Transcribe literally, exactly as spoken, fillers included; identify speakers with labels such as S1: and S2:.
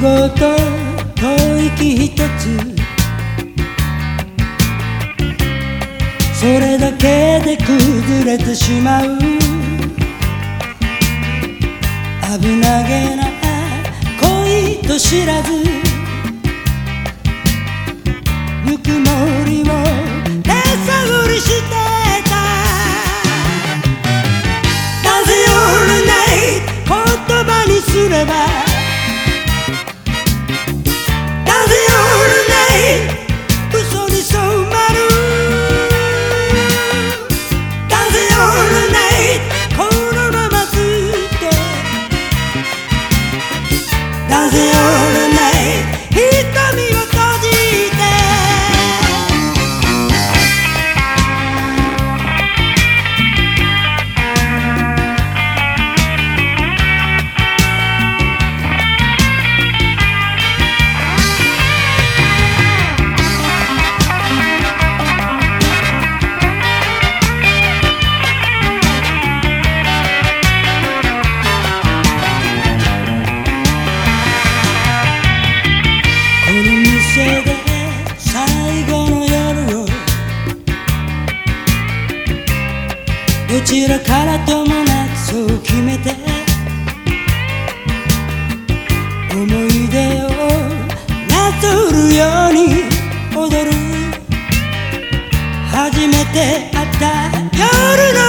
S1: 号と吐息一つ、それだけで崩れてしまう。危なげな恋と知らず、ぬくもりを手探りしてた。なぜ夜ない言葉にすれば、なぜ夜ない嘘に染まる。なぜ夜ないこのままずっと、なぜ夜ない瞳を閉じて。どちらからともなくそう決めて、思い出をなぞるように踊る。初めて会った夜の